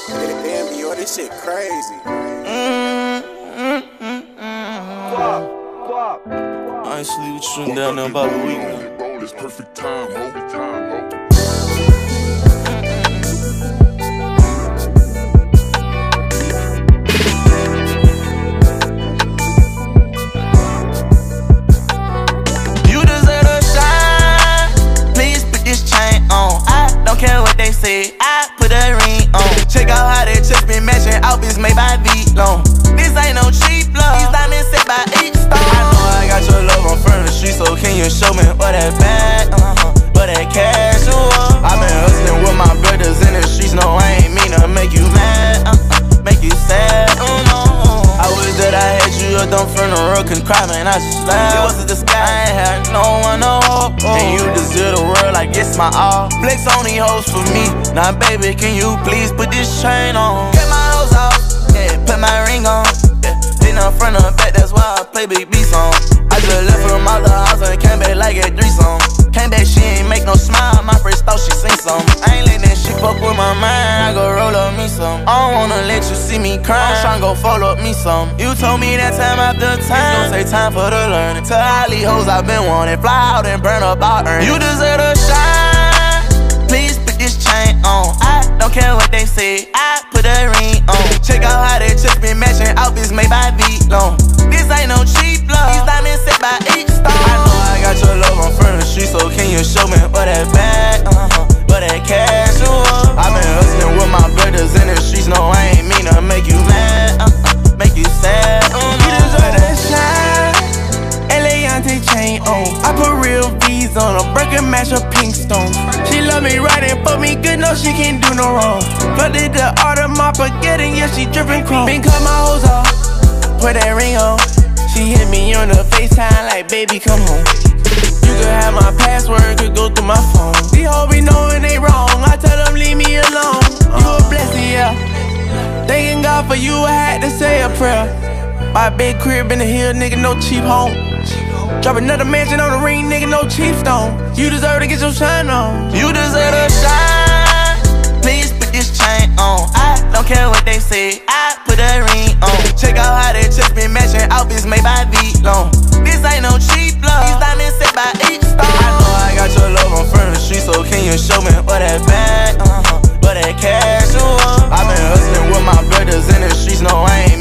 Damn, yo, this shit crazy. I ain't sleep with you down there about a week. It's perfect time, ho. You deserve a shine. Please put this chain on. I don't care what they say. I put a ring on. Check out how they just been matching outfits made by V-Long. This ain't no cheap love. These diamonds set by each stone. I know I got your love on front of the street, so can you show me what that bag, what that cash you want? I've been hustling with my brothers in the streets. No, I ain't mean to make you mad, make you sad. I wish that I had you up on front of the road, couldn't cry, man, I just laughed. It wasn't the sky, I ain't had no one to hope. And you deserve the world like it's my all. Flex on these hoes for me. Now, baby, can you please put this chain on? Get my hoes off, yeah, put my ring on. Then up front of back, that's why I play Big B song. I just left from my little house and came back like at 3 song. Came back, she ain't make no smile. My first thought she sing some. I ain't let that shit fuck with my mind. I go roll up me some. I don't wanna let you see me cry. I'm tryna go follow up me some. You told me that time after time, it's gon' take time for the learning. Tell all these hoes I've been wanting, fly out and burn up our earnings. You deserve to shine. Please put this chain on. I don't care what they say. I put a ring on. Check out how they just been matching outfits made by V-Long. This ain't no cheap love. These diamonds set by each stone. I know I got your love on front of the street, so can you show me what that bag, what that cash you want? I've been hustling with my brothers in the streets. No, I ain't mean to make you mad, make you sad. You deserve that shine. Eliantte chain on. I put real V's on her. Birkin match her pink stone. She love me right and fuck me good. No, she can't do no wrong. Flooded the art of my spaghetti. Yeah, she drippin' chrome. Been cut my hoes off. Put that ring on. She hit me on the FaceTime like, baby, come home. You could have my password, could go through my phone. These hoes be knowing they wrong. I tell them leave me alone. You a blessing, yeah. Thanking God for you, I had to say a prayer. My big crib in the hill, nigga, no cheap home. Drop another mansion on the ring, nigga, no cheap stone. You deserve to get your shine on. You deserve to shine. Please put this chain on. I don't care what they say. I put a ring on. Check out how they just been matching outfits made by V-Long. This ain't no cheap love. These diamonds set by each stone. I know I got your love on front of the street, so can you show me what that bag, what that cash you want? I've been hustling with my brothers in the streets. No, I ain't